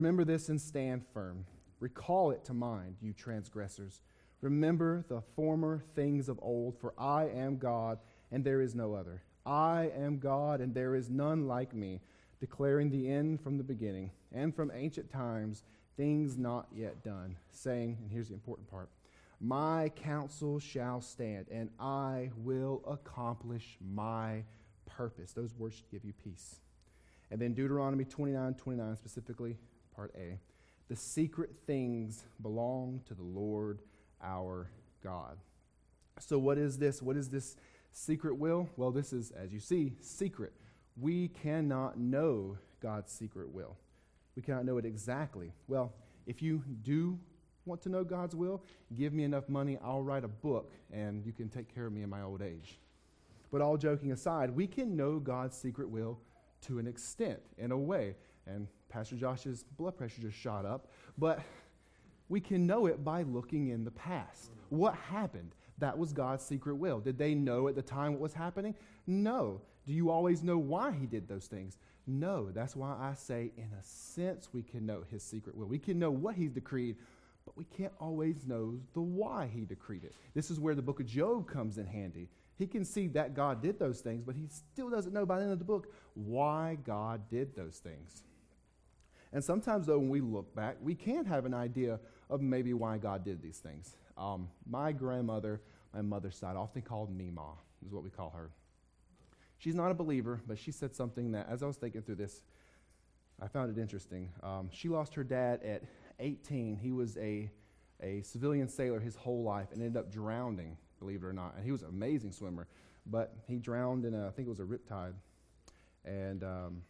Remember this and stand firm. Recall it to mind, you transgressors. Remember the former things of old, for I am God, and there is no other. I am God, and there is none like me, declaring the end from the beginning, and from ancient times, things not yet done, saying, and here's the important part, my counsel shall stand, and I will accomplish my purpose. Those words should give you peace. And then Deuteronomy 29:29 specifically, part A. The secret things belong to the Lord our God. So what is this? What is this secret will? Well, this is, as you see, secret. We cannot know God's secret will. We cannot know it exactly. Well, if you do want to know God's will, give me enough money, I'll write a book, and you can take care of me in my old age. But all joking aside, we can know God's secret will to an extent, in a way. And Pastor Josh's blood pressure just shot up. But we can know it by looking in the past. What happened? That was God's secret will. Did they know at the time what was happening? No. Do you always know why he did those things? No. That's why I say, in a sense, we can know his secret will. We can know what he's decreed, but we can't always know the why he decreed it. This is where the book of Job comes in handy. He can see that God did those things, but he still doesn't know by the end of the book why God did those things. And sometimes, though, when we look back, we can have an idea of maybe why God did these things. My grandmother, my mother's side, often called Mima, is what we call her. She's not a believer, but she said something that, as I was thinking through this, I found it interesting. She lost her dad at 18. He was a civilian sailor his whole life and ended up drowning, believe it or not. And he was an amazing swimmer, but he drowned in I think it was a riptide. And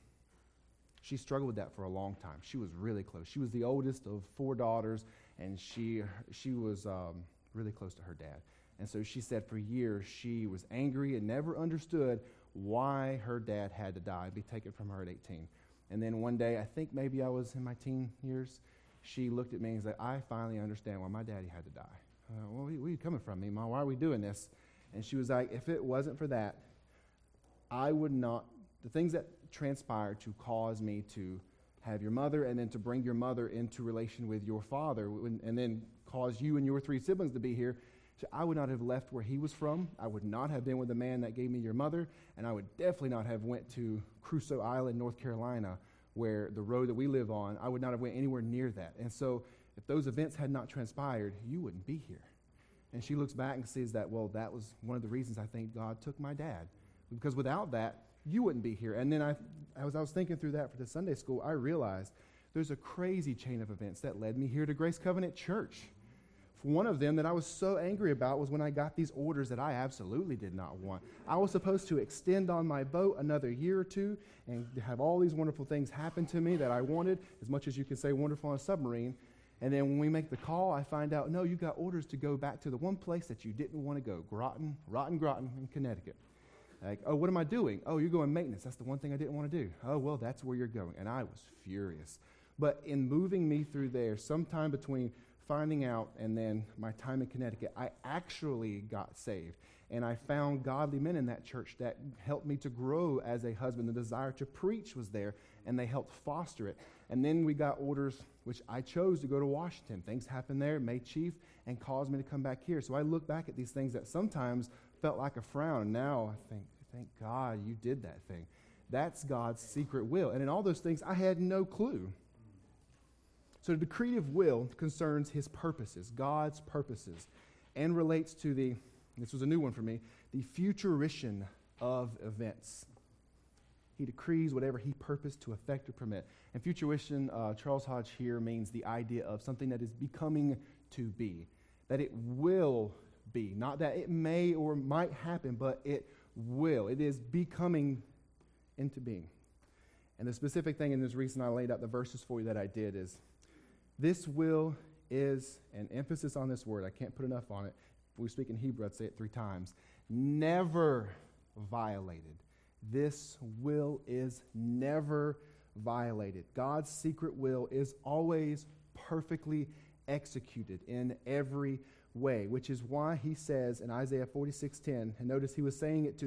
she struggled with that for a long time. She was really close. She was the oldest of 4 daughters, and she was really close to her dad. And so she said for years she was angry and never understood why her dad had to die, be taken from her at 18. And then one day, I think maybe I was in my teen years, she looked at me and said, I finally understand why my daddy had to die. Well, where are you coming from, Mima? Why are we doing this? And she was like, if it wasn't for that, I would not, the things that transpired to cause me to have your mother and then to bring your mother into relation with your father and then cause you and your 3 siblings to be here, so I would not have left where he was from. I would not have been with the man that gave me your mother, and I would definitely not have went to Crusoe Island, North Carolina, where the road that we live on, I would not have went anywhere near that. And so if those events had not transpired, you wouldn't be here. And she looks back and sees that, well, that was one of the reasons I think God took my dad. Because without that, you wouldn't be here. And then as I was thinking through that for the Sunday school, I realized there's a crazy chain of events that led me here to Grace Covenant Church. One of them that I was so angry about was when I got these orders that I absolutely did not want. I was supposed to extend on my boat another year or two and have all these wonderful things happen to me that I wanted, as much as you can say wonderful on a submarine. And then when we make the call, I find out, no, you got orders to go back to the one place that you didn't want to go, Groton in Connecticut. Like, oh, what am I doing? Oh, you're going maintenance. That's the one thing I didn't want to do. Oh, well, that's where you're going. And I was furious. But in moving me through there, sometime between finding out and then my time in Connecticut, I actually got saved. And I found godly men in that church that helped me to grow as a husband. The desire to preach was there, and they helped foster it. And then we got orders, which I chose to go to Washington. Things happened there, made chief, and caused me to come back here. So I look back at these things that sometimes felt like a frown, and now I think, thank God you did that thing. That's God's secret will. And in all those things, I had no clue. So the decretive will concerns his purposes, God's purposes, and relates to this was a new one for me, the futurition of events. He decrees whatever he purposed to effect or permit. And futurition, Charles Hodge here, means the idea of something that is becoming to be, that it will be, not that it may or might happen, but it will. It is becoming into being. And the specific thing, and this reason I laid out the verses for you that I did, is this will is, an emphasis on this word, I can't put enough on it. If we speak in Hebrew, I'd say it 3 times. Never violated. This will is never violated. God's secret will is always perfectly executed in every way, which is why he says in Isaiah 46:10, and notice he was saying it to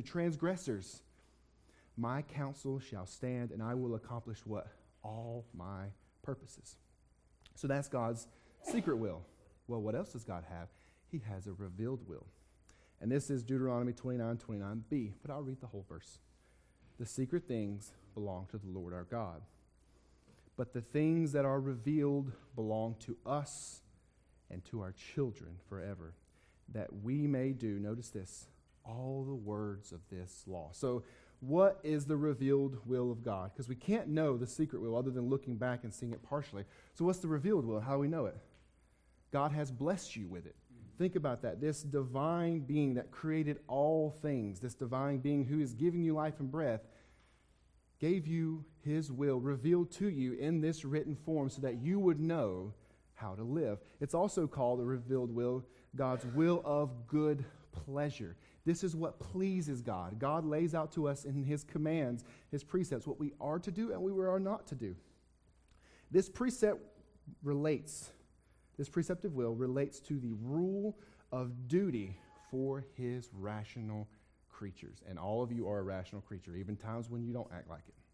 transgressors, my counsel shall stand, and I will accomplish what? All my purposes. So that's God's secret will. Well, what else does God have? He has a revealed will. And this is Deuteronomy 29:29b, but I'll read the whole verse. The secret things belong to the Lord our God, but the things that are revealed belong to us and to our children forever, that we may do, notice this, all the words of this law. So what is the revealed will of God? Because we can't know the secret will other than looking back and seeing it partially. So what's the revealed will? How do we know it? God has blessed you with it. Think about that. This divine being that created all things, this divine being who is giving you life and breath, gave you his will revealed to you in this written form so that you would know how to live. It's also called the revealed will, God's will of good pleasure. This is what pleases God. God lays out to us in his commands, his precepts, what we are to do and what we are not to do. This preceptive will relates to the rule of duty for his rational creatures. And all of you are a rational creature, even times when you don't act like it.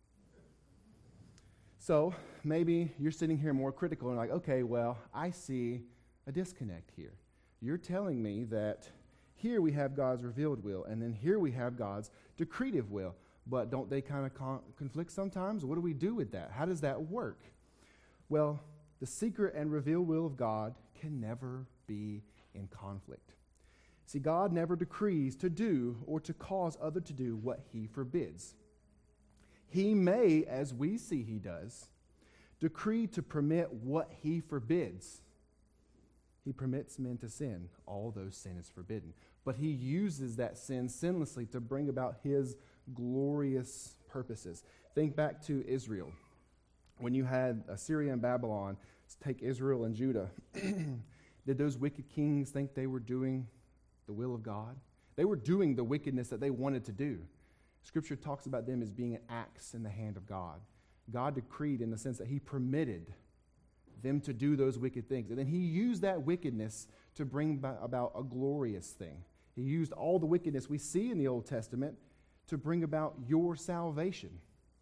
So maybe you're sitting here more critical and like, okay, well, I see a disconnect here. You're telling me that here we have God's revealed will, and then here we have God's decretive will. But don't they kind of conflict sometimes? What do we do with that? How does that work? Well, the secret and revealed will of God can never be in conflict. See, God never decrees to do or to cause other to do what he forbids. He may, as we see he does, decree to permit what he forbids. He permits men to sin, although sin is forbidden. But he uses that sin sinlessly to bring about his glorious purposes. Think back to Israel. When you had Assyria and Babylon take Israel and Judah, did those wicked kings think they were doing the will of God? They were doing the wickedness that they wanted to do. Scripture talks about them as being an axe in the hand of God. God decreed in the sense that he permitted them to do those wicked things. And then he used that wickedness to bring about a glorious thing. He used all the wickedness we see in the Old Testament to bring about your salvation.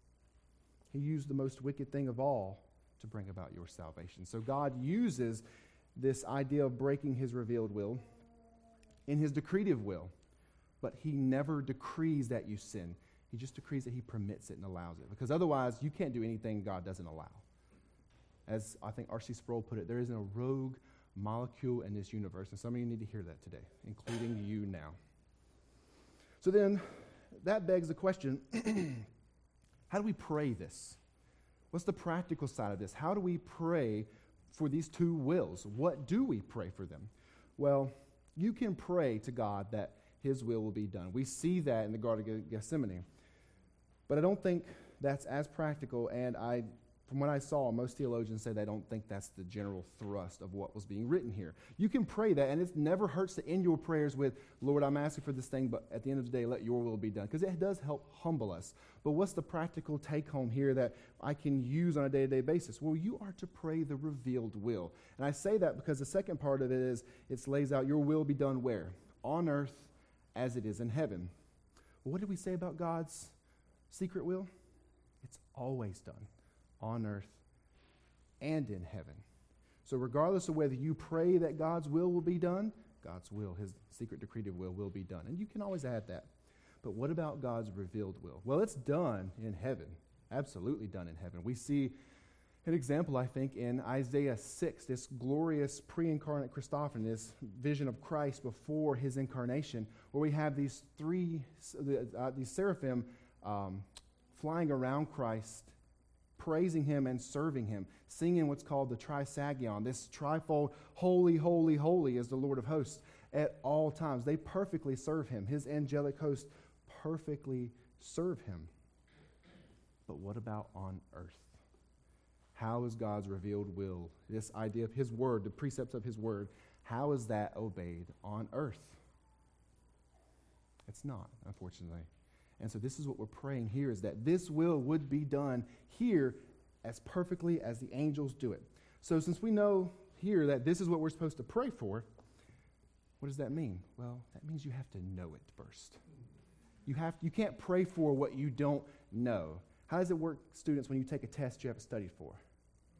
He used the most wicked thing of all to bring about your salvation. So God uses this idea of breaking his revealed will in his decretive will. But he never decrees that you sin. He just decrees that he permits it and allows it. Because otherwise, you can't do anything God doesn't allow. As I think R.C. Sproul put it, there isn't a rogue molecule in this universe. And some of you need to hear that today, including you now. So then, that begs the question, how do we pray this? What's the practical side of this? How do we pray for these two wills? What do we pray for them? Well, you can pray to God that his will be done. We see that in the Garden of Gethsemane. But I don't think that's as practical, and from what I saw, most theologians say they don't think that's the general thrust of what was being written here. You can pray that, and it never hurts to end your prayers with, Lord, I'm asking for this thing, but at the end of the day, let your will be done, because it does help humble us. But what's the practical take-home here that I can use on a day-to-day basis? Well, you are to pray the revealed will. And I say that because the second part of it is, it lays out your will be done where? On earth as it is in heaven. Well, what did we say about God's secret will? It's always done on earth and in heaven. So regardless of whether you pray that God's will be done, God's will, his secret decretive will be done. And you can always add that. But what about God's revealed will? Well, it's done in heaven. Absolutely done in heaven. We see an example, I think, in Isaiah 6, this glorious pre-incarnate Christophany, this vision of Christ before his incarnation, where we have these seraphim flying around Christ, praising him and serving him, singing what's called the Trisagion, this trifold, holy, holy, holy is the Lord of hosts at all times. They perfectly serve him. His angelic host perfectly serve him. But what about on earth? How is God's revealed will, this idea of his word, the precepts of his word, how is that obeyed on earth? It's not, unfortunately. And so this is what we're praying here, is that this will would be done here as perfectly as the angels do it. So since we know here that this is what we're supposed to pray for, what does that mean? Well, that means you have to know it first. You can't pray for what you don't know. How does it work, students, when you take a test you haven't studied for?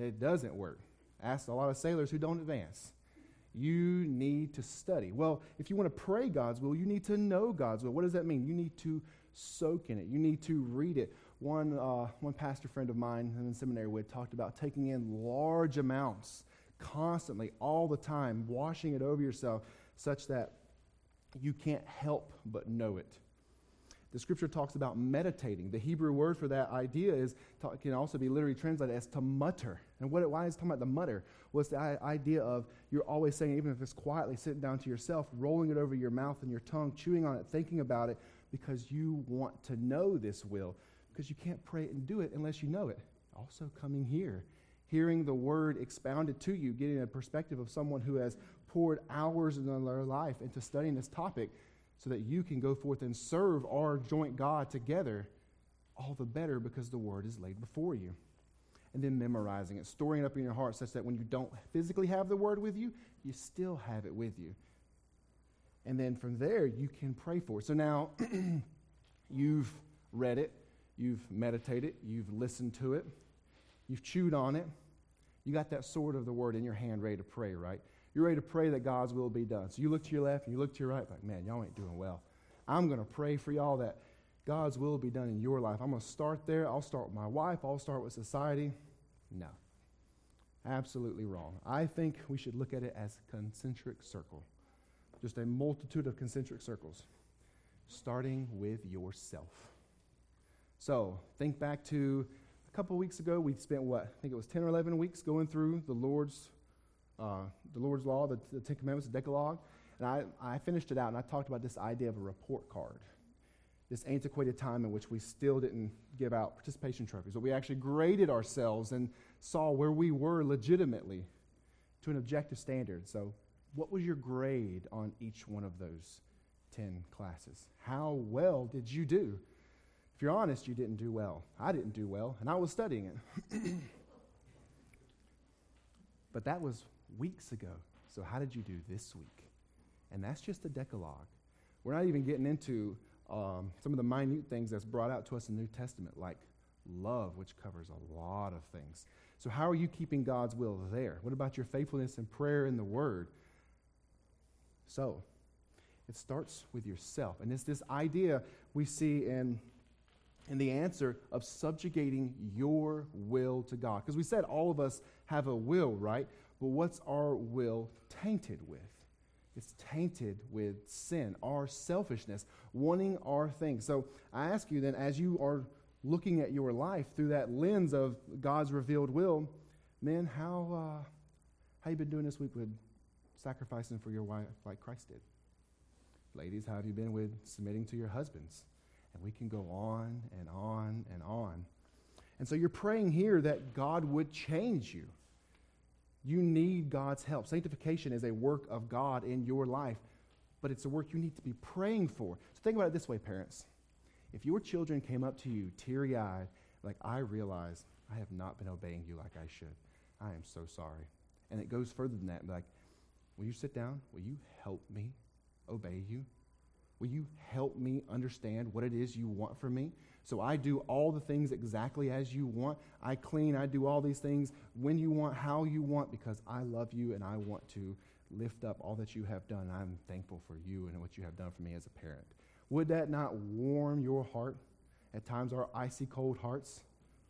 It doesn't work. Ask a lot of sailors who don't advance. You need to study. Well, if you want to pray God's will, you need to know God's will. What does that mean? You need to soak in it. You need to read it. One pastor friend of mine in seminary would talked about taking in large amounts constantly, all the time, washing it over yourself such that you can't help but know it. The scripture talks about meditating. The Hebrew word for that idea can also be literally translated as to mutter. And why is it talking about the mutter? Well, it's the idea of you're always saying, even if it's quietly, sitting down to yourself, rolling it over your mouth and your tongue, chewing on it, thinking about it, because you want to know this will, because you can't pray it and do it unless you know it. Also coming here, hearing the word expounded to you, getting a perspective of someone who has poured hours of their life into studying this topic, so that you can go forth and serve our joint God together, all the better because the word is laid before you. And then memorizing it, storing it up in your heart such that when you don't physically have the word with you, you still have it with you. And then from there, you can pray for it. So now you've read it, you've meditated, you've listened to it, you've chewed on it, you got that sword of the word in your hand ready to pray, right? You're ready to pray that God's will be done. So you look to your left and you look to your right, like, man, y'all ain't doing well. I'm going to pray for y'all that God's will be done in your life. I'm going to start there. I'll start with my wife. I'll start with society. No. Absolutely wrong. I think we should look at it as a concentric circle. Just a multitude of concentric circles, starting with yourself. So think back to a couple weeks ago. We spent, I think it was 10 or 11 weeks going through the Lord's Law, the Ten Commandments, the Decalogue. And I finished it out, and I talked about this idea of a report card, this antiquated time in which we still didn't give out participation trophies, but we actually graded ourselves and saw where we were legitimately to an objective standard. So what was your grade on each one of those 10 classes? How well did you do? If you're honest, you didn't do well. I didn't do well, and I was studying it. But that was weeks ago. So how did you do this week? And that's just the Decalogue. We're not even getting into some of the minute things that's brought out to us in the New Testament, like love, which covers a lot of things. So how are you keeping God's will there? What about your faithfulness in prayer and the Word? So it starts with yourself. And it's this idea we see in the answer of subjugating your will to God. Because we said all of us have a will, right? But what's our will tainted with? It's tainted with sin, our selfishness, wanting our things. So I ask you then, as you are looking at your life through that lens of God's revealed will, men, how you been doing this week with sacrificing for your wife like Christ did? Ladies, how have you been with submitting to your husbands? And we can go on and on and on. And so you're praying here that God would change you. You need God's help. Sanctification is a work of God in your life, but it's a work you need to be praying for. So think about it this way, parents. If your children came up to you teary-eyed, like, I realize I have not been obeying you like I should. I am so sorry. And it goes further than that. Like, will you sit down? Will you help me obey you? Will you help me understand what it is you want from me? So I do all the things exactly as you want. I clean, I do all these things when you want, how you want, because I love you and I want to lift up all that you have done. I'm thankful for you and what you have done for me as a parent. Would that not warm your heart? At times, our icy cold hearts.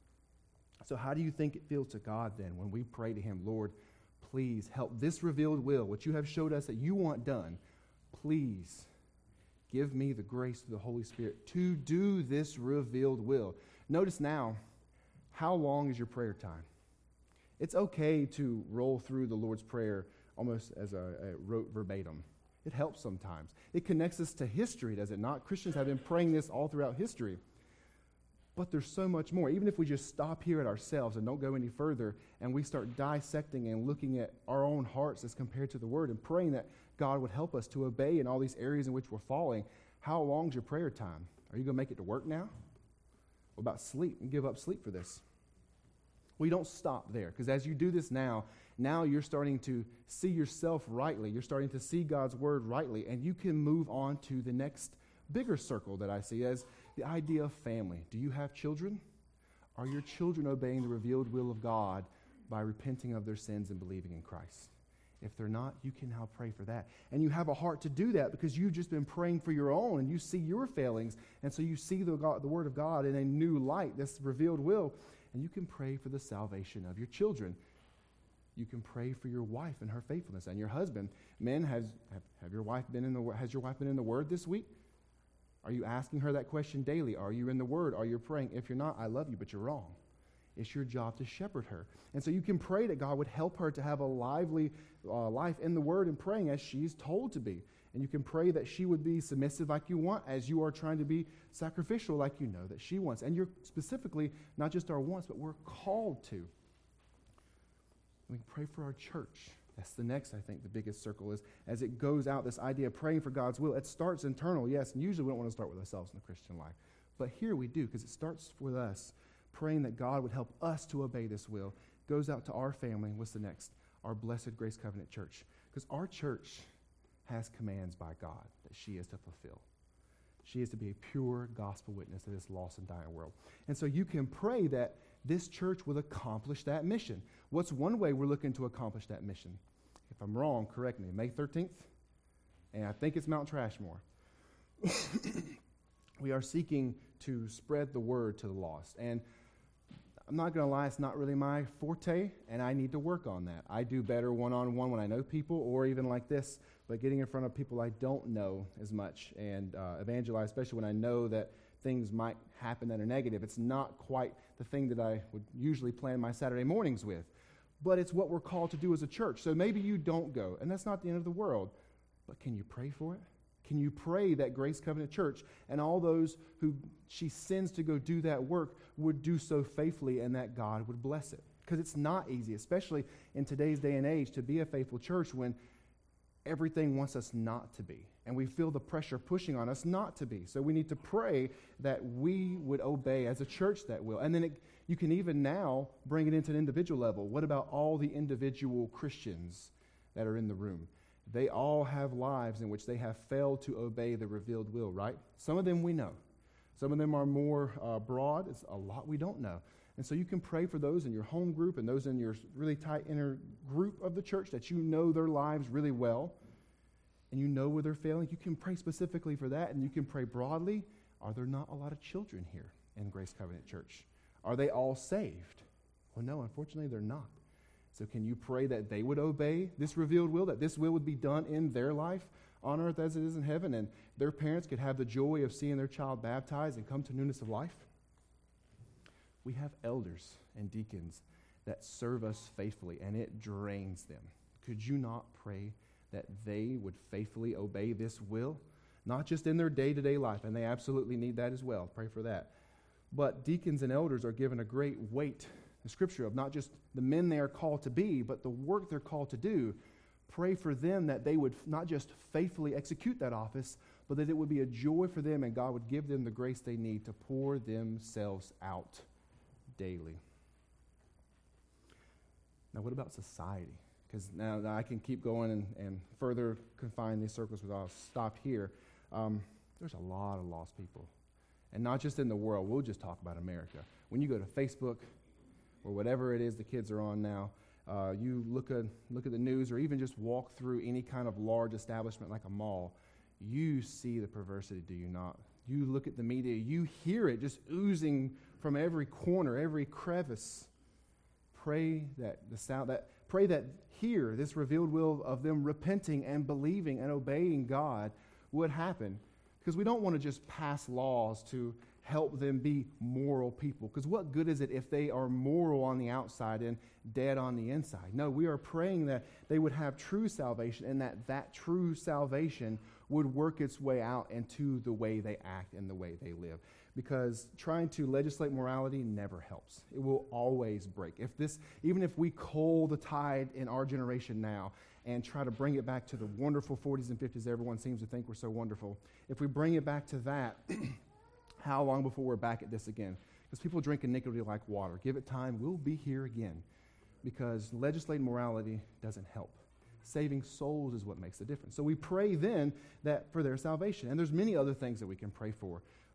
So how do you think it feels to God then when we pray to him, Lord, please help this revealed will, which you have showed us that you want done. Please give me the grace of the Holy Spirit to do this revealed will. Notice now, how long is your prayer time? It's okay to roll through the Lord's Prayer almost as a rote verbatim. It helps sometimes. It connects us to history, does it not? Christians have been praying this all throughout history. But there's so much more. Even if we just stop here at ourselves and don't go any further, and we start dissecting and looking at our own hearts as compared to the Word and praying that God would help us to obey in all these areas in which we're falling, how long's your prayer time? Are you going to make it to work now? What about sleep and give up sleep for this? Well, you don't stop there, because as you do this now you're starting to see yourself rightly. You're starting to see God's Word rightly, and you can move on to the next bigger circle that I see as the idea of family. Do you have children? Are your children obeying the revealed will of God by repenting of their sins and believing in Christ. If they're not, you can now pray for that. And you have a heart to do that because you've just been praying for your own and you see your failings. And so you see the Word of God in a new light, this revealed will. And you can pray for the salvation of your children. You can pray for your wife and her faithfulness and your husband. Men, has your wife been in the Word this week? Are you asking her that question daily? Are you in the Word? Are you praying? If you're not, I love you, but you're wrong. It's your job to shepherd her. And so you can pray that God would help her to have a lively life in the Word and praying as she's told to be. And you can pray that she would be submissive like you want as you are trying to be sacrificial like you know that she wants. And you're specifically not just our wants, but we're called to. We can pray for our church. That's the next, I think, the biggest circle is as it goes out, this idea of praying for God's will. It starts internal, yes, and usually we don't want to start with ourselves in the Christian life. But here we do because it starts with us. Praying that God would help us to obey this will, goes out to our family. What's the next? Our Blessed Grace Covenant Church. Because our church has commands by God that she is to fulfill. She is to be a pure gospel witness to this lost and dying world. And so you can pray that this church will accomplish that mission. What's one way we're looking to accomplish that mission? If I'm wrong, correct me. May 13th? And I think it's Mount Trashmore. We are seeking to spread the word to the lost. And I'm not going to lie, it's not really my forte, and I need to work on that. I do better one-on-one when I know people, or even like this, but getting in front of people I don't know as much and evangelize, especially when I know that things might happen that are negative. It's not quite the thing that I would usually plan my Saturday mornings with, but it's what we're called to do as a church. So maybe you don't go, and that's not the end of the world, but can you pray for it? Can you pray that Grace Covenant Church and all those who she sends to go do that work would do so faithfully and that God would bless it? Because it's not easy, especially in today's day and age, to be a faithful church when everything wants us not to be. And we feel the pressure pushing on us not to be. So we need to pray that we would obey as a church that will. And then you can even now bring it into an individual level. What about all the individual Christians that are in the room? They all have lives in which they have failed to obey the revealed will, right? Some of them we know. Some of them are more broad. It's a lot we don't know. And so you can pray for those in your home group and those in your really tight inner group of the church that you know their lives really well and you know where they're failing. You can pray specifically for that, and you can pray broadly. Are there not a lot of children here in Grace Covenant Church? Are they all saved? Well, no, unfortunately, they're not. So can you pray that they would obey this revealed will, that this will would be done in their life on earth as it is in heaven, and their parents could have the joy of seeing their child baptized and come to newness of life? We have elders and deacons that serve us faithfully, and it drains them. Could you not pray that they would faithfully obey this will? Not just in their day-to-day life, and they absolutely need that as well. Pray for that. But deacons and elders are given a great weight, the scripture, of not just the men they are called to be, but the work they're called to do. Pray for them that they would not just faithfully execute that office, but that it would be a joy for them and God would give them the grace they need to pour themselves out daily. Now, what about society? Because now I can keep going and further confine these circles, but I'll stop here. There's a lot of lost people. And not just in the world. We'll just talk about America. When you go to Facebook or whatever it is the kids are on now, you look at the news or even just walk through any kind of large establishment like a mall, you see the perversity, do you not? You look at the media, you hear it just oozing from every corner, every crevice. Pray that here, this revealed will of them repenting and believing and obeying God would happen. Because we don't want to just pass laws to help them be moral people. Because what good is it if they are moral on the outside and dead on the inside? No, we are praying that they would have true salvation and that true salvation would work its way out into the way they act and the way they live. Because trying to legislate morality never helps. It will always break. Even if we cull the tide in our generation now and try to bring it back to the wonderful 40s and 50s everyone seems to think we're so wonderful, if we bring it back to that, how long before we're back at this again? Because people drink iniquity like water. Give it time, we'll be here again. Because legislating morality doesn't help. Saving souls is what makes the difference. So we pray then that for their salvation. And there's many other things that we can pray for.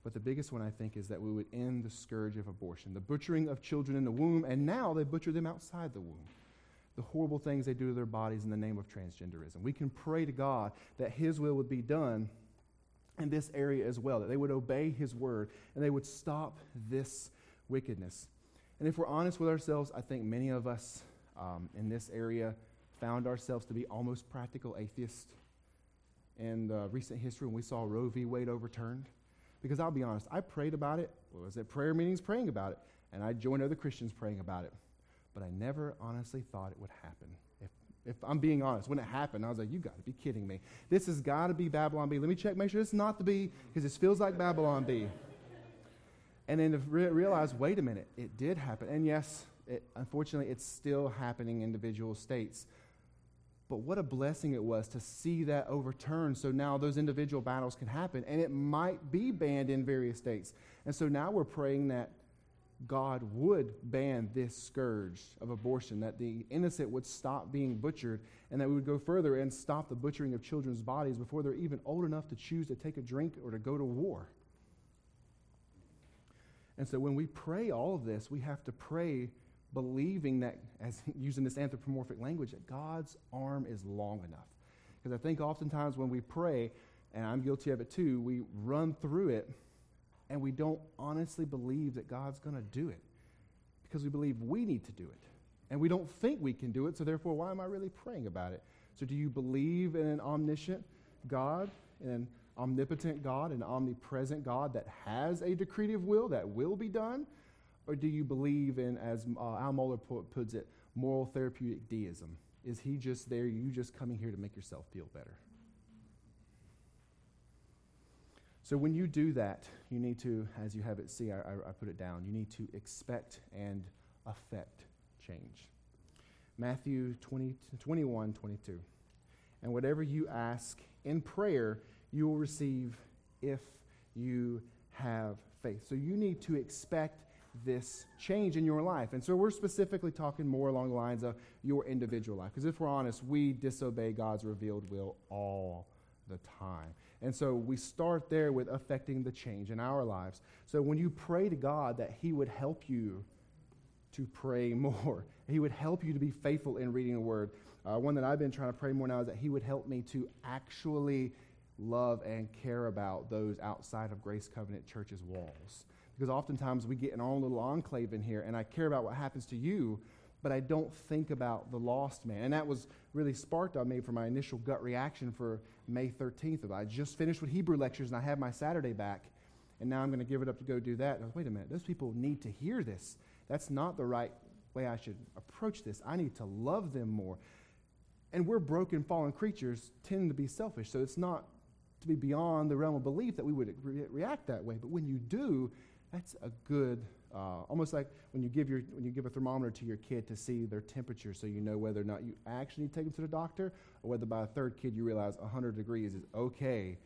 But the biggest one, I think, is that we would end the scourge of abortion, the butchering of children in the womb, and now they butcher them outside the womb. The horrible things they do to their bodies in the name of transgenderism. We can pray to God that His will would be done in this area as well, that they would obey His word, and they would stop this wickedness. And if we're honest with ourselves, I think many of us in this area found ourselves to be almost practical atheists in recent history when we saw Roe v. Wade overturned. Because I'll be honest, I prayed about it, was at prayer meetings praying about it, and I joined other Christians praying about it. But I never honestly thought it would happen. If I'm being honest, when it happened, I was like, you got to be kidding me. This has got to be Babylon B. Let me check, make sure it's not the B, because this feels like Babylon B. And then to realize, wait a minute, it did happen. And yes, unfortunately, it's still happening in individual states. But what a blessing it was to see that overturned, so now those individual battles can happen, and it might be banned in various states. And so now we're praying that God would ban this scourge of abortion, that the innocent would stop being butchered, and that we would go further and stop the butchering of children's bodies before they're even old enough to choose to take a drink or to go to war. And so when we pray all of this, we have to pray believing that, as using this anthropomorphic language, that God's arm is long enough. Because I think oftentimes when we pray, and I'm guilty of it too, we run through it and we don't honestly believe that God's going to do it. Because we believe we need to do it. And we don't think we can do it, so therefore, why am I really praying about it? So do you believe in an omniscient God, in an omnipotent God, an omnipresent God that has a decretive will that will be done? Or do you believe in, as Al Mohler puts it, moral therapeutic deism? Is He just there, you just coming here to make yourself feel better? So when you do that, you need to, as you have it, see, I put it down, you need to expect and affect change. Matthew 21:22. And whatever you ask in prayer, you will receive if you have faith. So you need to expect this change in your life. And so we're specifically talking more along the lines of your individual life. Because if we're honest, we disobey God's revealed will all the time. And so we start there with affecting the change in our lives. So when you pray to God that He would help you to pray more, He would help you to be faithful in reading the Word. One that I've been trying to pray more now is that He would help me to actually love and care about those outside of Grace Covenant Church's walls. Because oftentimes we get in our own little enclave in here, and I care about what happens to you, but I don't think about the lost man. And that was really sparked on me for my initial gut reaction for May 13th. I just finished with Hebrew lectures, and I have my Saturday back, and now I'm going to give it up to go do that. And I was, wait a minute, those people need to hear this. That's not the right way I should approach this. I need to love them more. And we're broken, fallen creatures, tend to be selfish, so it's not to be beyond the realm of belief that we would react that way. But when you do, that's a good, almost like when you give a thermometer to your kid to see their temperature, so you know whether or not you actually need to take them to the doctor, or whether by a third kid you realize 100 degrees is okay.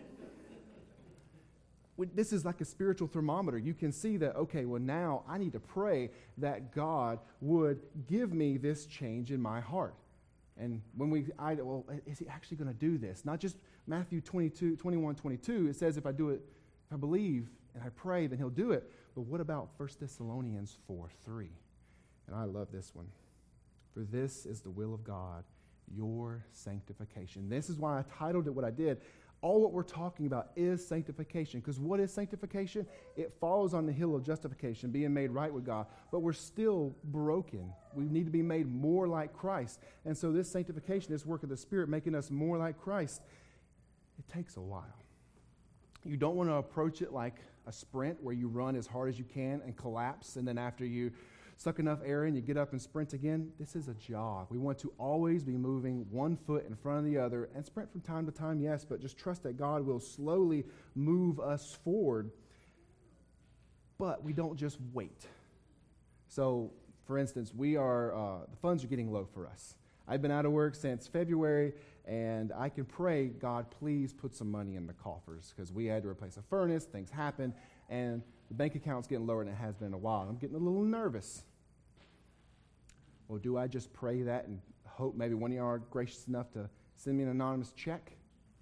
This is like a spiritual thermometer. You can see that, okay, well now I need to pray that God would give me this change in my heart. And when well, is He actually going to do this? Not just Matthew 21:22. It says if I believe and I pray, then He'll do it. But what about 1 Thessalonians 4:3? And I love this one. For this is the will of God, your sanctification. This is why I titled it what I did. All what we're talking about is sanctification. Because what is sanctification? It follows on the hill of justification, being made right with God. But we're still broken. We need to be made more like Christ. And so this sanctification, this work of the Spirit, making us more like Christ, it takes a while. You don't want to approach it like a sprint where you run as hard as you can and collapse, and then after you suck enough air in, you get up and sprint again. This is a jog. We want to always be moving one foot in front of the other and sprint from time to time, yes, but just trust that God will slowly move us forward. But we don't just wait. So, for instance, the funds are getting low for us. I've been out of work since February, and I can pray, God, please put some money in the coffers, because we had to replace a furnace, things happen, and the bank account's getting lower than it has been in a while. I'm getting a little nervous. Well, do I just pray that and hope maybe one of y'all are gracious enough to send me an anonymous check?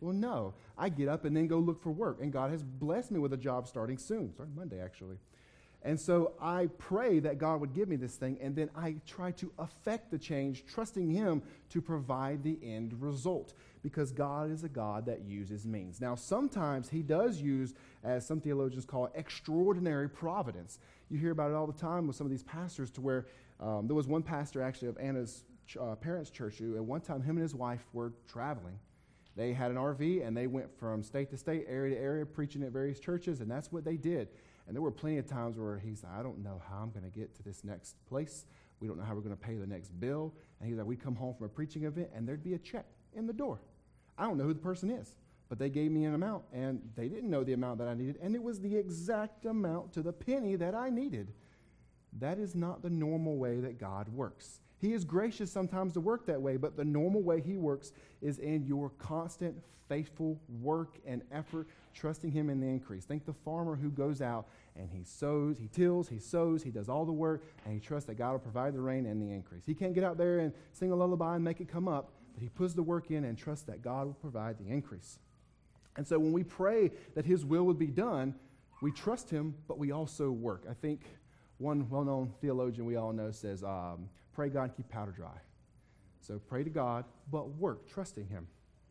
Well, no. I get up and then go look for work, and God has blessed me with a job starting soon, starting Monday, actually. And so I pray that God would give me this thing, and then I try to affect the change, trusting Him to provide the end result, because God is a God that uses means. Now, sometimes He does use, as some theologians call it, extraordinary providence. You hear about it all the time with some of these pastors, to where there was one pastor, actually, of Anna's parents' church, who at one time, him and his wife were traveling. They had an RV, and they went from state to state, area to area, preaching at various churches, and that's what they did. And there were plenty of times where he's like, I don't know how I'm going to get to this next place. We don't know how we're going to pay the next bill. And he's like, we'd come home from a preaching event, and there'd be a check in the door. I don't know who the person is, but they gave me an amount, and they didn't know the amount that I needed, and it was the exact amount to the penny that I needed. That is not the normal way that God works. He is gracious sometimes to work that way, but the normal way He works is in your constant, faithful work and effort, trusting Him in the increase. Think the farmer who goes out and he sows, he tills, he sows, he does all the work, and he trusts that God will provide the rain and the increase. He can't get out there and sing a lullaby and make it come up, but he puts the work in and trusts that God will provide the increase. And so when we pray that His will would be done, we trust Him, but we also work. I think one well-known theologian we all know says, pray God, keep powder dry. So pray to God, but work, trusting Him.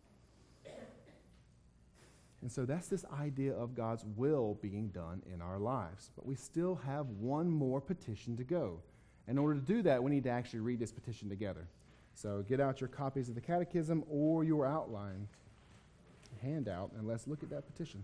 And so that's this idea of God's will being done in our lives. But we still have one more petition to go. In order to do that, we need to actually read this petition together. So get out your copies of the Catechism or your outline handout, and let's look at that petition.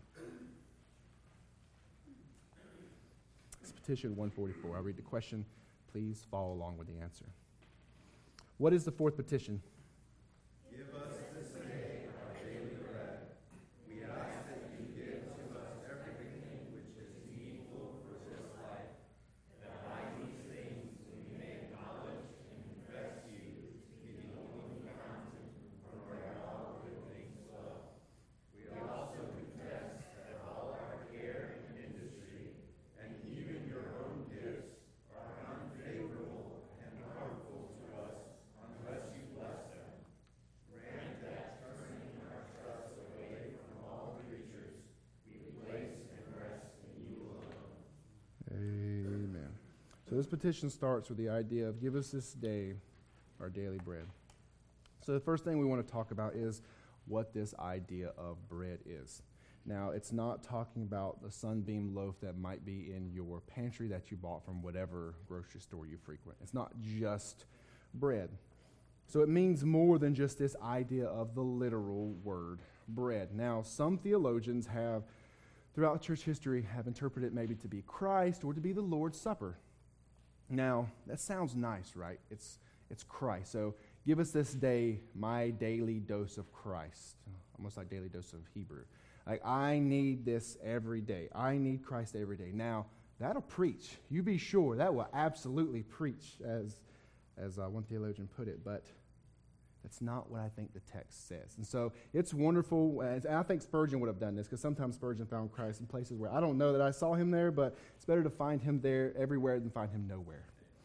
It's petition 144. I'll read the question. Please follow along with the answer. What is the fourth petition? Give us this day our daily bread. We ask that you give to us everything which is needful for this life, that by these things we may acknowledge and confess you to be the only fountain from where all good things flow. We also confess that all our care and industry, and even your own gifts, are unfavorable and harmful to us unless you bless them. Grant that, turning our trust away from all creatures, we place and rest in you alone. Amen. So this petition starts with the idea of give us this day our daily bread. So the first thing we want to talk about is what this idea of bread is. Now, it's not talking about the sunbeam loaf that might be in your pantry that you bought from whatever grocery store you frequent. It's not just bread. So it means more than just this idea of the literal word bread. Now, some theologians have, throughout church history, have interpreted it maybe to be Christ or to be the Lord's Supper. Now, that sounds nice, right? It's Christ. So give us this day my daily dose of Christ. Almost like daily dose of Hebrew. Like, I need this every day. I need Christ every day. Now, that'll preach. You be sure. That will absolutely preach, as one theologian put it. But that's not what I think the text says. And so it's wonderful. And I think Spurgeon would have done this, because sometimes Spurgeon found Christ in places where I don't know that I saw Him there, but it's better to find Him there everywhere than find Him nowhere.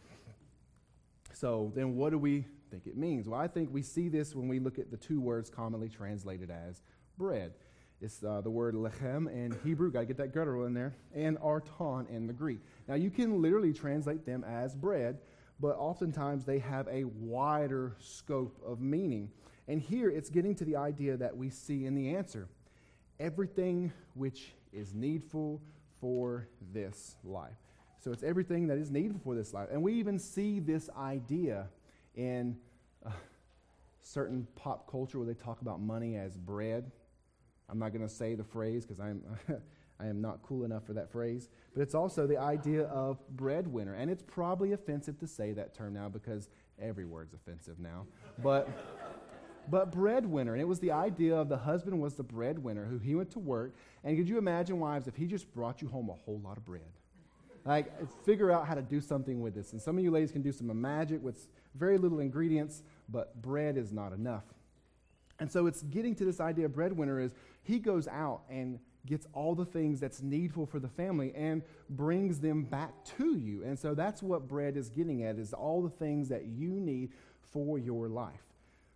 So then what do we think it means? Well, I think we see this when we look at the two words commonly translated as bread. It's the word lechem in Hebrew, got to get that guttural in there, and arton in the Greek. Now, you can literally translate them as bread, but oftentimes they have a wider scope of meaning. And here it's getting to the idea that we see in the answer. Everything which is needful for this life. So it's everything that is needful for this life. And we even see this idea in certain pop culture where they talk about money as bread. I'm not going to say the phrase because I am not cool enough for that phrase. But it's also the idea of breadwinner. And it's probably offensive to say that term now because every word's offensive now. But breadwinner. And it was the idea of the husband was the breadwinner who he went to work. And could you imagine, wives, if he just brought you home a whole lot of bread? Like, figure out how to do something with this. And some of you ladies can do some magic with very little ingredients, but bread is not enough. And so it's getting to this idea of breadwinner is he goes out and gets all the things that's needful for the family and brings them back to you. And so that's what bread is getting at, is all the things that you need for your life.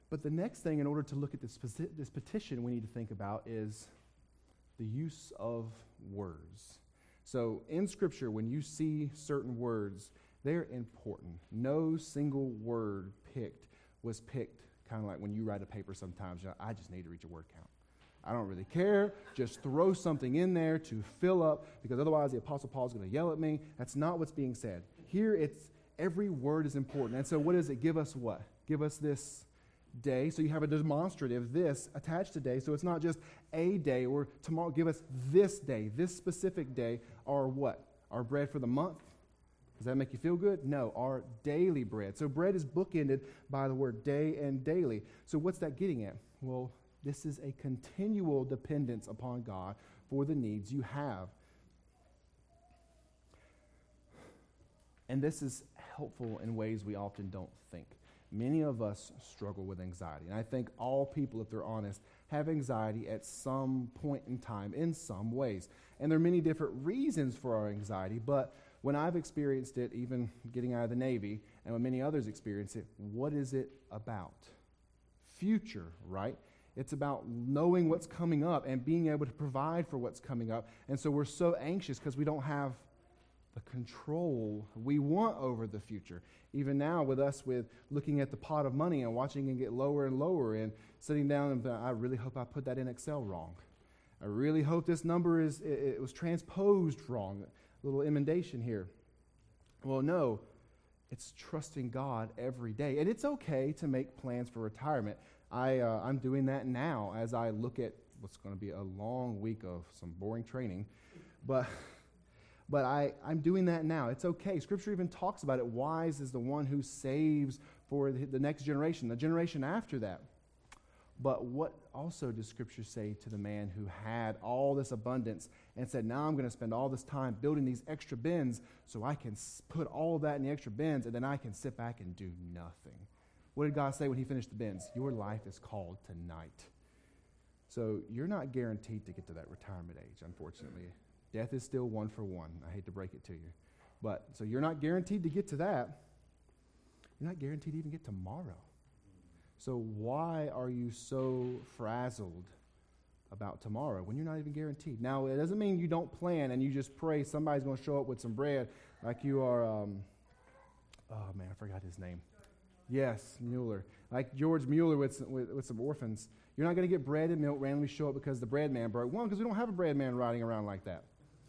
But the next thing, in order to look at this petition, we need to think about is the use of words. So in Scripture, when you see certain words, they're important. No single word was picked kind of like when you write a paper sometimes. I just need to reach a word count. I don't really care. Just throw something in there to fill up, because otherwise the Apostle Paul's going to yell at me. That's not what's being said. Here, every word is important. And so what does it give us? What? Give us this day. So you have a demonstrative, this, attached to day. So it's not just a day or tomorrow. Give us this day, this specific day, our what? Our bread for the month. Does that make you feel good? No, our daily bread. So bread is bookended by the word day and daily. So what's that getting at? Well, this is a continual dependence upon God for the needs you have. And this is helpful in ways we often don't think. Many of us struggle with anxiety. And I think all people, if they're honest, have anxiety at some point in time in some ways. And there are many different reasons for our anxiety, but when I've experienced it, even getting out of the Navy, and when many others experience it, what is it about? Future, right? It's about knowing what's coming up and being able to provide for what's coming up. And so we're so anxious because we don't have the control we want over the future. Even now with looking at the pot of money and watching it get lower and lower and sitting down and I really hope I put that in Excel wrong. I really hope this number it was transposed wrong. A little emendation here. Well, no, it's trusting God every day. And it's okay to make plans for retirement. I'm doing that now as I look at what's going to be a long week of some boring training. But I'm doing that now. It's okay. Scripture even talks about it. Wise is the one who saves for the next generation, the generation after that. But what also does Scripture say to the man who had all this abundance and said, now I'm going to spend all this time building these extra bins so I can put all of that in the extra bins and then I can sit back and do nothing? What did God say when he finished the bins? Your life is called tonight. So you're not guaranteed to get to that retirement age, unfortunately. Death is still one for one. I hate to break it to you. But so you're not guaranteed to get to that. You're not guaranteed to even get tomorrow. So why are you so frazzled about tomorrow when you're not even guaranteed? Now, it doesn't mean you don't plan and you just pray somebody's going to show up with some bread like you are, oh man, I forgot his name. Yes, Mueller. Like George Mueller with some orphans. You're not going to get bread and milk randomly show up because the bread man broke. One, because we don't have a bread man riding around like that.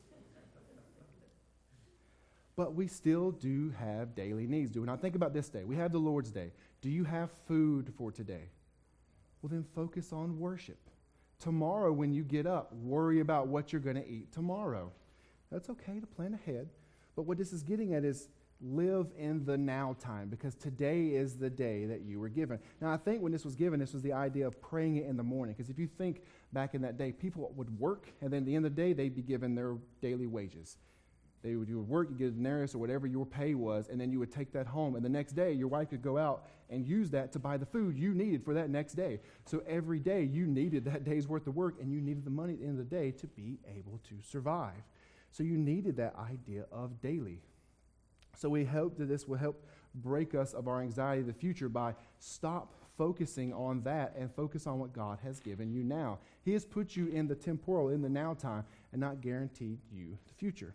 But we still do have daily needs, do we not? Think about this day. We have the Lord's Day. Do you have food for today? Well, then focus on worship. Tomorrow when you get up, worry about what you're going to eat tomorrow. That's okay to plan ahead. But what this is getting at is live in the now time, because today is the day that you were given. Now, I think when this was given, this was the idea of praying it in the morning. Because if you think back in that day, people would work, and then at the end of the day, they'd be given their daily wages. You would work, you get a denarius or whatever your pay was, and then you would take that home. And the next day, your wife could go out and use that to buy the food you needed for that next day. So every day, you needed that day's worth of work, and you needed the money at the end of the day to be able to survive. So you needed that idea of daily. So we hope that this will help break us of our anxiety of the future by stop focusing on that and focus on what God has given you now. He has put you in the temporal, in the now time, and not guaranteed you the future.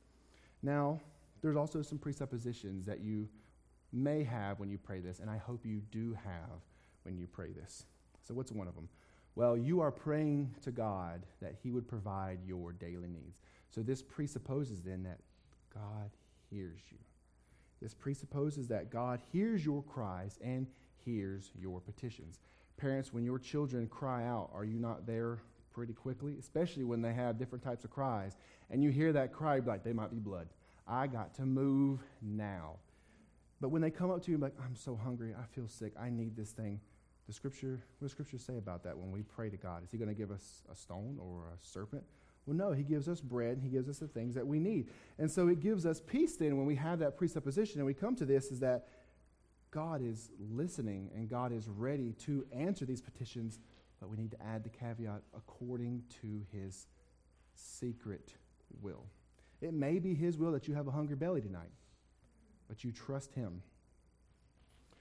Now, there's also some presuppositions that you may have when you pray this, and I hope you do have when you pray this. So what's one of them? Well, you are praying to God that he would provide your daily needs. So this presupposes then that God hears you. This presupposes that God hears your cries and hears your petitions. Parents, when your children cry out, are you not there pretty quickly? Especially when they have different types of cries. And you hear that cry, like, they might be blood. I got to move now. But when they come up to you like, I'm so hungry, I feel sick, I need this thing. What does Scripture say about that when we pray to God? Is he going to give us a stone or a serpent? Well, no, he gives us bread, he gives us the things that we need. And so it gives us peace then when we have that presupposition and we come to this, is that God is listening and God is ready to answer these petitions, but we need to add the caveat, according to his secret will. It may be his will that you have a hungry belly tonight, but you trust him.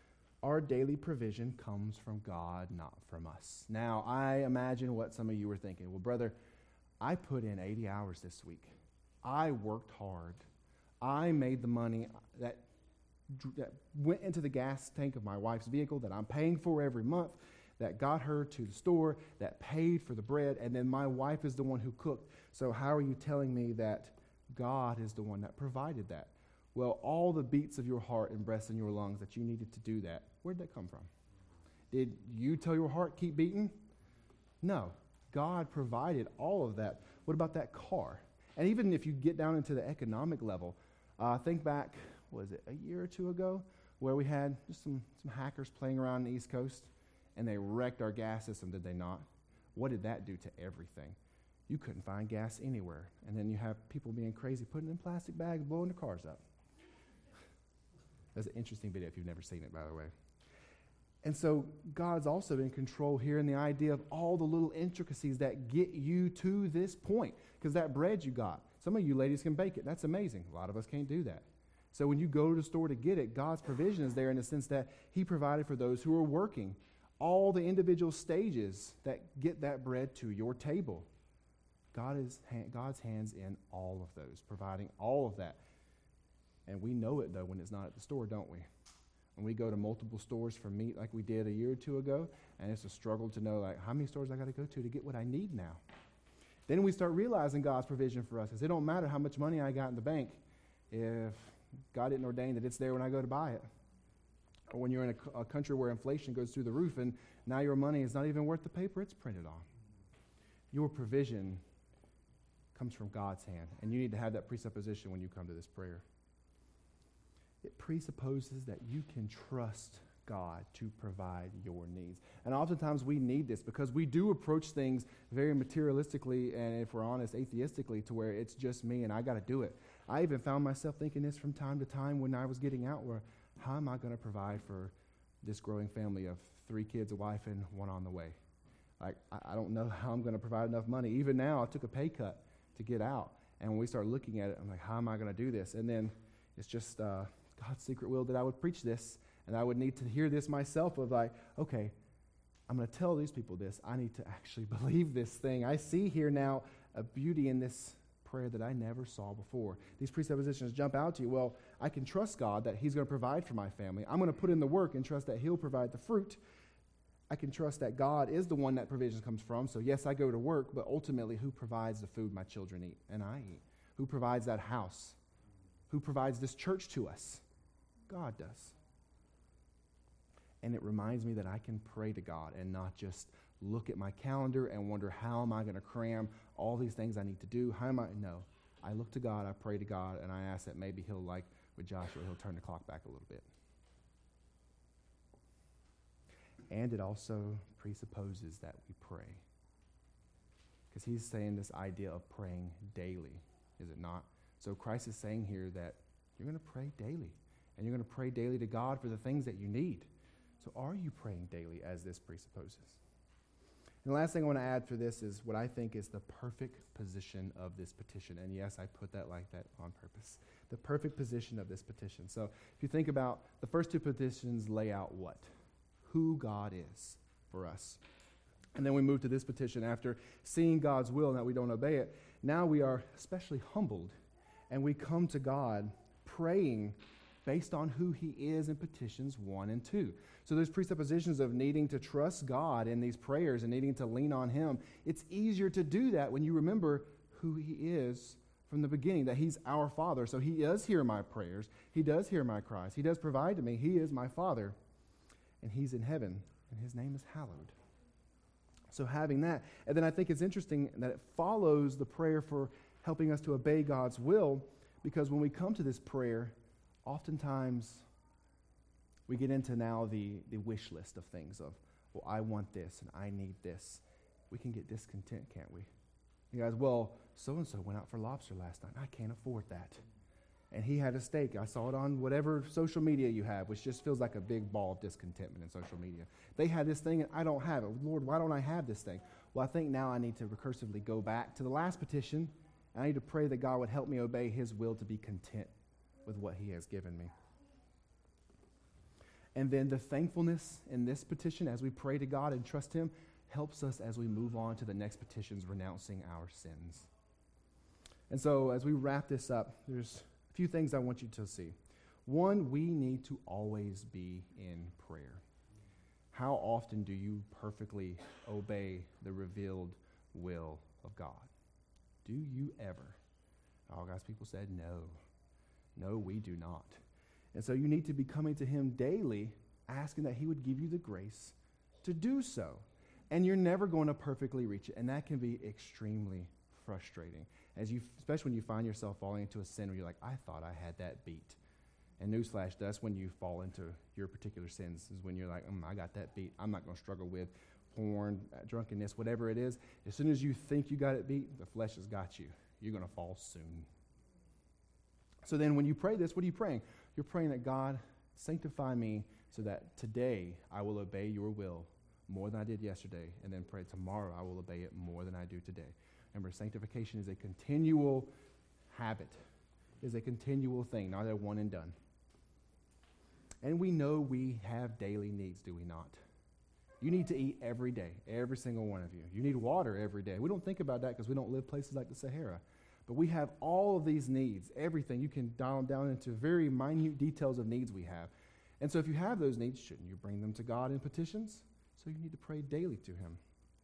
Our daily provision comes from God, not from us. Now, I imagine what some of you were thinking. Well, brother, I put in 80 hours this week. I worked hard. I made the money that went into the gas tank of my wife's vehicle that I'm paying for every month, that got her to the store, that paid for the bread, and then my wife is the one who cooked. So how are you telling me that God is the one that provided that? Well, all the beats of your heart and breaths in your lungs that you needed to do that, where'd that come from? Did you tell your heart keep beating? No. God provided all of that. What about that car? And even if you get down into the economic level, think back, was it a year or two ago, where we had just some hackers playing around the East Coast, and they wrecked our gas system, did they not? What did that do to everything? You couldn't find gas anywhere. And then you have people being crazy, putting it in plastic bags, blowing their cars up. That's an interesting video if you've never seen it, by the way. And so God's also in control here in the idea of all the little intricacies that get you to this point. Because that bread you got, some of you ladies can bake it. That's amazing. A lot of us can't do that. So when you go to the store to get it, God's provision is there in the sense that he provided for those who are working. All the individual stages that get that bread to your table. God's hands in all of those, providing all of that. And we know it, though, when it's not at the store, don't we? When we go to multiple stores for meat like we did a year or two ago, and it's a struggle to know, like, how many stores I got to go to get what I need now. Then we start realizing God's provision for us, because it don't matter how much money I got in the bank if God didn't ordain that it's there when I go to buy it. Or when you're in a country where inflation goes through the roof, and now your money is not even worth the paper it's printed on. Your provision comes from God's hand, and you need to have that presupposition when you come to this prayer. It presupposes that you can trust God to provide your needs. And oftentimes we need this because we do approach things very materialistically and, if we're honest, atheistically, to where it's just me and I got to do it. I even found myself thinking this from time to time when I was getting out, where how am I going to provide for this growing family of 3 kids, a wife, and one on the way? Like, I don't know how I'm going to provide enough money. Even now, I took a pay cut to get out. And when we start looking at it, I'm like, how am I going to do this? And then it's just God's secret will that I would preach this, and I would need to hear this myself of like, okay, I'm going to tell these people this. I need to actually believe this thing. I see here now a beauty in this prayer that I never saw before. These presuppositions jump out to you. Well, I can trust God that he's going to provide for my family. I'm going to put in the work and trust that he'll provide the fruit. I can trust that God is the one that provision comes from. So yes, I go to work, but ultimately who provides the food my children eat and I eat? Who provides that house? Who provides this church to us? God does. And it reminds me that I can pray to God and not just look at my calendar and wonder, how am I going to cram all these things I need to do? No. I look to God, I pray to God, and I ask that maybe he'll, like with Joshua, he'll turn the clock back a little bit. And it also presupposes that we pray. Because he's saying this idea of praying daily, is it not? So Christ is saying here that you're going to pray daily. And you're going to pray daily to God for the things that you need. So are you praying daily as this presupposes? And the last thing I want to add for this is what I think is the perfect position of this petition. And yes, I put that like that on purpose. The perfect position of this petition. So if you think about the first 2 petitions lay out what? Who God is for us. And then we move to this petition after seeing God's will and that we don't obey it. Now we are especially humbled and we come to God praying based on who he is in petitions 1 and 2. So there's presuppositions of needing to trust God in these prayers and needing to lean on him. It's easier to do that when you remember who he is from the beginning, that he's our Father. So he does hear my prayers. He does hear my cries. He does provide to me. He is my Father, and he's in heaven, and his name is hallowed. So having that, and then I think it's interesting that it follows the prayer for helping us to obey God's will, because when we come to this prayer, oftentimes we get into now the wish list of things of, well, I want this and I need this. We can get discontent, can't we? You guys, well, so-and-so went out for lobster last night. I can't afford that. And he had a steak. I saw it on whatever social media you have, which just feels like a big ball of discontentment in social media. They had this thing and I don't have it. Lord, why don't I have this thing? Well, I think now I need to recursively go back to the last petition, and I need to pray that God would help me obey his will to be content with what he has given me. And then the thankfulness in this petition as we pray to God and trust Him helps us as we move on to the next petitions, renouncing our sins. And so as we wrap this up, there's a few things I want you to see. One, we need to always be in prayer. How often do you perfectly obey the revealed will of God? Do you ever? All God's people said no. No, we do not. And so you need to be coming to Him daily, asking that He would give you the grace to do so. And you're never going to perfectly reach it, and that can be extremely frustrating, especially when you find yourself falling into a sin where you're like, I thought I had that beat. And newsflash, that's when you fall into your particular sins, is when you're like, I got that beat. I'm not going to struggle with porn, drunkenness, whatever it is. As soon as you think you got it beat, the flesh has got you. You're going to fall soon. So then when you pray this, what are you praying? You're praying that God, sanctify me so that today I will obey your will more than I did yesterday, and then pray tomorrow I will obey it more than I do today. Remember, sanctification is a continual habit, is a continual thing, not a one and done. And we know we have daily needs, do we not? You need to eat every day, every single one of you. You need water every day. We don't think about that because we don't live places like the Sahara. But we have all of these needs, everything. You can dial them down into very minute details of needs we have. And so if you have those needs, shouldn't you bring them to God in petitions? So you need to pray daily to Him.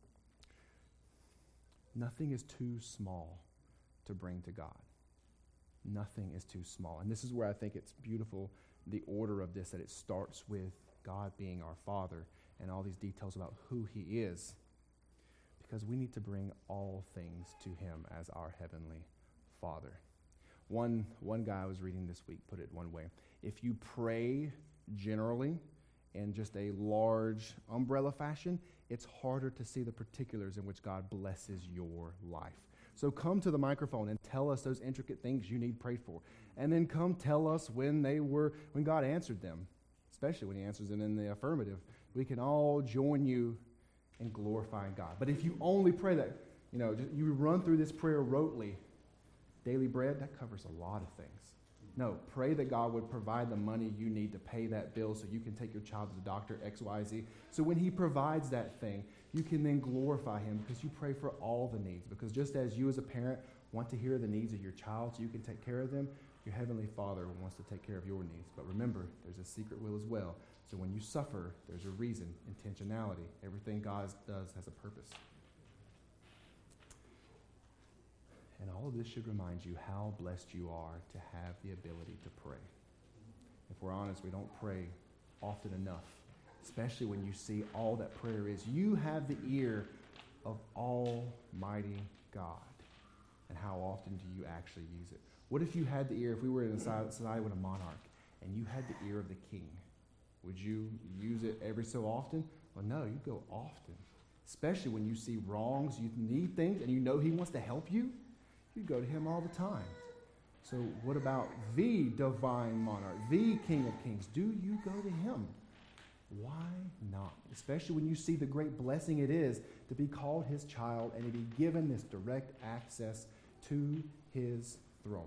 Nothing is too small to bring to God. Nothing is too small. And this is where I think it's beautiful, the order of this, that it starts with God being our Father and all these details about who He is. Because we need to bring all things to Him as our Heavenly Father. One guy I was reading this week put it one way. If you pray generally in just a large umbrella fashion, it's harder to see the particulars in which God blesses your life. So come to the microphone and tell us those intricate things you need prayed for. And then come tell us when God answered them, especially when He answers them in the affirmative. We can all join you in glorifying God. But if you only pray that, you run through this prayer rotely, daily bread, that covers a lot of things. No, pray that God would provide the money you need to pay that bill so you can take your child to the doctor, X, Y, Z. So when He provides that thing, you can then glorify Him because you pray for all the needs. Because just as you as a parent want to hear the needs of your child so you can take care of them, your Heavenly Father wants to take care of your needs. But remember, there's a secret will as well. So when you suffer, there's a reason, intentionality. Everything God does has a purpose. And all of this should remind you how blessed you are to have the ability to pray. If we're honest, we don't pray often enough, especially when you see all that prayer is. You have the ear of Almighty God. And how often do you actually use it? What if you had the ear, if we were in a society with a monarch, and you had the ear of the king? Would you use it every so often? Well, no, you go often. Especially when you see wrongs, you need things, and you know He wants to help you. You go to Him all the time. So what about the divine monarch, the King of Kings? Do you go to Him? Why not? Especially when you see the great blessing it is to be called His child and to be given this direct access to His throne.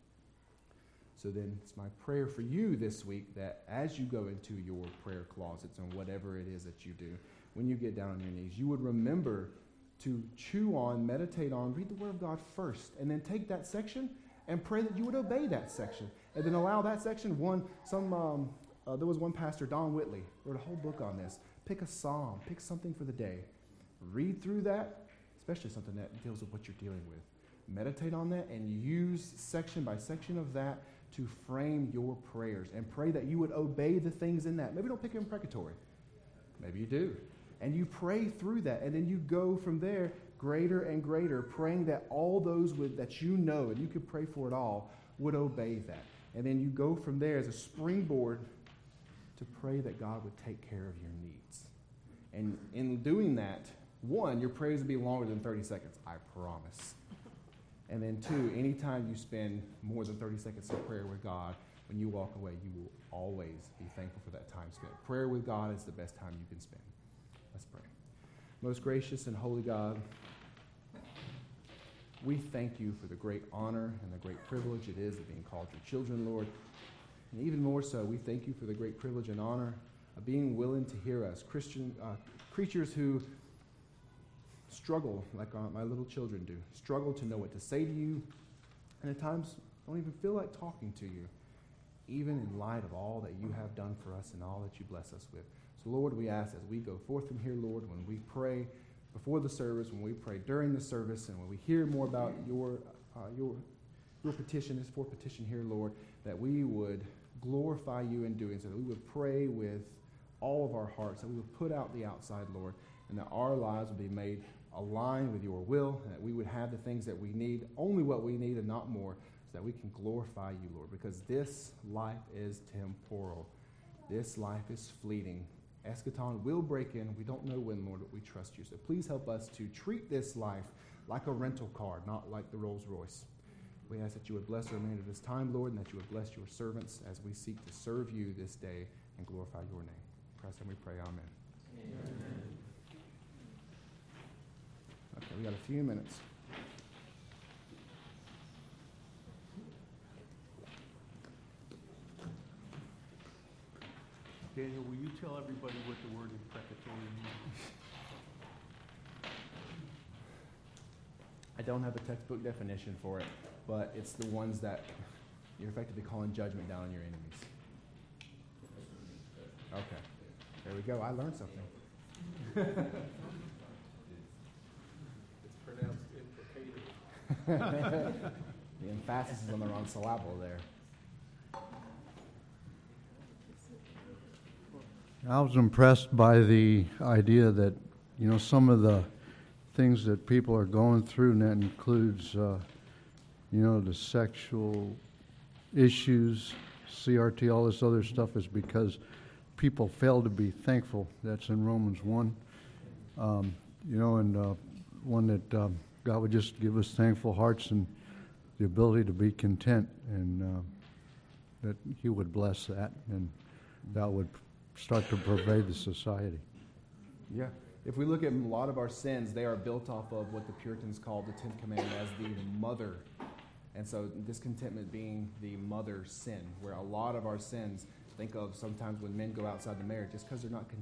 So then it's my prayer for you this week that as you go into your prayer closets and whatever it is that you do, when you get down on your knees, you would remember to chew on, meditate on, read the Word of God first, and then take that section and pray that you would obey that section. And then allow that section, there was one pastor, Don Whitley, wrote a whole book on this. Pick a psalm, pick something for the day. Read through that, especially something that deals with what you're dealing with. Meditate on that and use section by section of that to frame your prayers and pray that you would obey the things in that. Maybe don't pick it imprecatory. Maybe you do. And you pray through that, and then you go from there greater and greater, praying that all those that you know, and you could pray for it all, would obey that. And then you go from there as a springboard to pray that God would take care of your needs. And in doing that, one, your prayers will be longer than 30 seconds, I promise. And then two, anytime you spend more than 30 seconds of prayer with God, when you walk away, you will always be thankful for that time spent. Prayer with God is the best time you can spend. Let's pray. Most gracious and holy God, we thank you for the great honor and the great privilege it is of being called your children, Lord. And even more so, we thank you for the great privilege and honor being willing to hear us, creatures who struggle like my little children do, struggle to know what to say to you, and at times don't even feel like talking to you, even in light of all that you have done for us and all that you bless us with. So, Lord, we ask as we go forth from here, Lord, when we pray before the service, when we pray during the service, and when we hear more about your petition, this for petition here, Lord, that we would glorify you in doing so, that we would pray with all of our hearts, that we would put out the outside, Lord, and that our lives would be made aligned with your will, and that we would have the things that we need, only what we need and not more, so that we can glorify you, Lord, because this life is temporal. This life is fleeting. Eschaton will break in. We don't know when, Lord, but we trust you. So please help us to treat this life like a rental car, not like the Rolls Royce. We ask that you would bless the remainder of this time, Lord, and that you would bless your servants as we seek to serve you this day and glorify your name. In Christ's name we pray, amen. Amen. Okay, we got a few minutes. Daniel, will you tell everybody what the word imprecatory means? I don't have a textbook definition for it, but it's the ones that you're effectively calling judgment down on your enemies. Okay. There we go. I learned something. It's pronounced imprecated. The emphasis is on the wrong syllable there. I was impressed by the idea that, some of the things that people are going through, and that includes, the sexual issues, CRT, all this other stuff, is because people fail to be thankful. That's in Romans 1. One that God would just give us thankful hearts and the ability to be content, and that He would bless that, and that would start to pervade the society. Yeah. If we look at a lot of our sins, they are built off of what the Puritans called the 10th commandment as the mother. And so discontentment being the mother sin, where a lot of our sins, think of sometimes when men go outside the marriage, just because they're not content